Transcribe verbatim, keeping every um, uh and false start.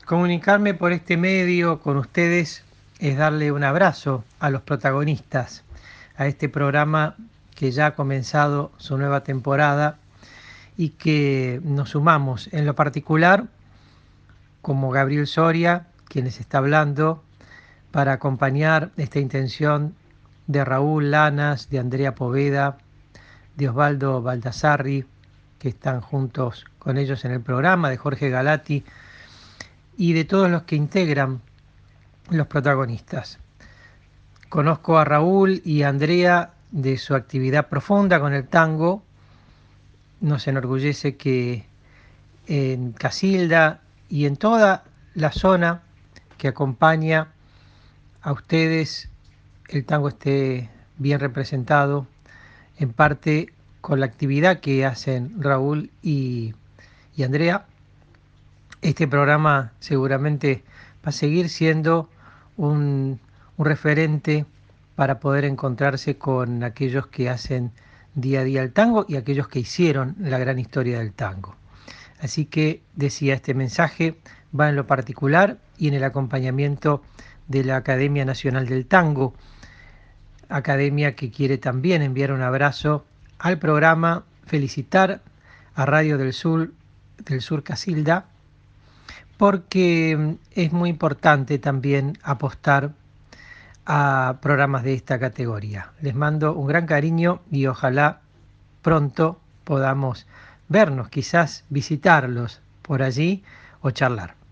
Comunicarme por este medio con ustedes es darle un abrazo a los protagonistas, a este programa que ya ha comenzado su nueva temporada y que nos sumamos en lo particular como Gabriel Soria, quien les está hablando, para acompañar esta intención de Raúl Lanas, de Andrea Poveda, de Osvaldo Baldassarri, que están juntos con ellos en el programa, de Jorge Galati y de todos los que integran los protagonistas. Conozco a Raúl y a Andrea de su actividad profunda con el tango. Nos enorgullece que en Casilda y en toda la zona que acompaña a ustedes el tango esté bien representado, en parte con la actividad que hacen Raúl y, y Andrea. Este programa seguramente va a seguir siendo un, un referente para poder encontrarse con aquellos que hacen día a día el tango y aquellos que hicieron la gran historia del tango. Así que, decía, este mensaje va en lo particular y en el acompañamiento de la Academia Nacional del Tango, academia que quiere también enviar un abrazo al programa, felicitar a Radio del Sur, del Sur Casilda, porque es muy importante también apostar a programas de esta categoría. Les mando un gran cariño y ojalá pronto podamos vernos, quizás visitarlos por allí o charlar.